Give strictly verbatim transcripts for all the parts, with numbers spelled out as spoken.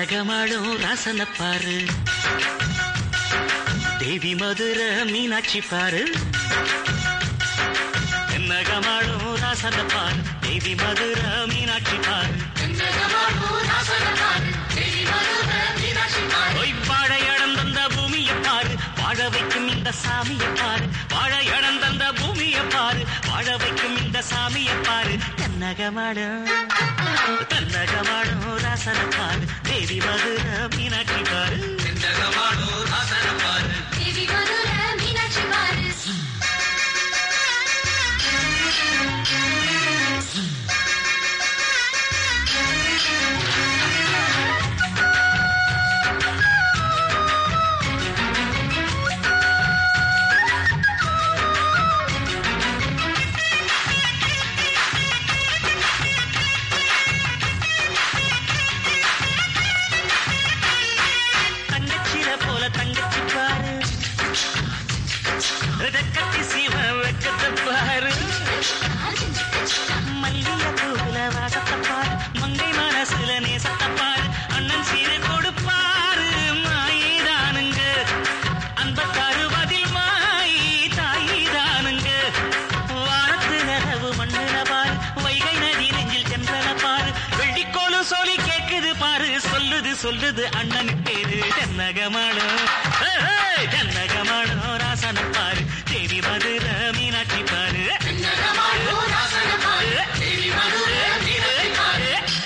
தென்னகமாடும் ராசன பாரு, தேவி மதுரை மீனாட்சி பாரு. தென்னகமாடும் ராசன பாரு, தேவி மதுரை மீனாட்சி பாரு. வாழையடம் தந்த பூமியை பாரு, வாழ வைக்கும் இந்த சாமியை பாரு. வாழையடம் தந்த பூமியை பாரு, வாழ வைக்கும் இந்த சாமியை பாரு. தென்னகமாடும் தென்னகமாடும் ராசன பாரு, தேவி மதுரை மீனாட்சி பாரு. தென்னகமாடும் ராசன பாரு, தேவி மதுரை மீனாட்சி பாரு. கட்டி சீவ வெக்கத்தை பாரு, மல்லிய பூல வாசத்தை பாரு, மங்கை மனசுல நேசத்தை பாரு. அண்ணன் சீரை கொடுப்பாரு, மாயிதானுங்க அன்பத்தாறு பதில் மாயி தாயிதானுங்க. வானத்து நிலவு மண்ணுல பாரு, வைகை நதி நெஞ்சில் சென்றன பாரு. வெள்ளிக்கோளு சொல்லி கேக்குது பாரு, சொல்லுது சொல்லுது அண்ணனு பேரு. தென்னகமாடும் தென்னகமாடும் ராசன பாரு, தேவி மதுரை மீனாட்சி பாரு. தேவி மதுரை மீனாட்சி பாரு.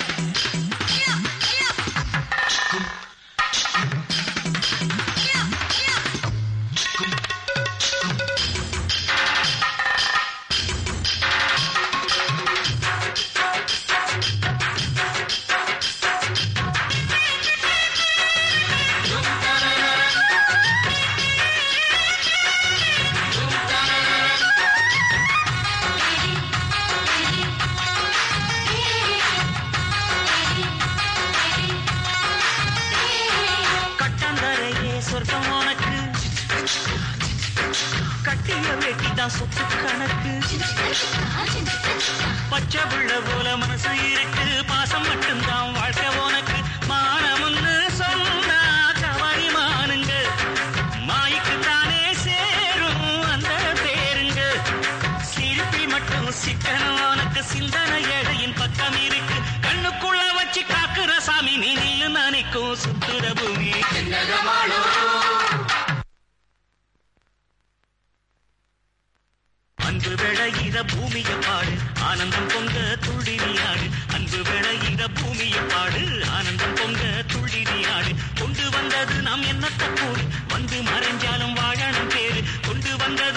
சொர்க்கம் உனக்கு கட்டிய வெட்டிதான் சொத்து கணக்கு. பச்சை புள்ள போல மனசு இருக்கு, பாசம் மட்டும்தான் வாழ்க்கை உனக்கு. மானமுன்னு சொன்னா கவாரி மானுங்க, மாய்க்கு தானே சேரும் அந்த பேருங்க. சிரிப்பில் மட்டும் சிக்கனம் உனக்கு, சிந்தனை எடையின் பக்கம் இருக்கு. கண்ணுக்குள்ள வச்சு காக்குற சாமி நீ நில்லு நினைக்கும் சுத்துற பூமி. அன்பு விளையிற பூமிய பாடு, ஆனந்தம் பொங்க துள்ளி நீயாடு. அன்பு விளையிற பூமிய பாடு, ஆனந்தம் பொங்க துள்ளி நீயாடு. கொண்டு வந்தது நாம் என்னத்த கூறு, வந்து மறைஞ்சாலும் வாழணும் பேரு. கொண்டு வந்தது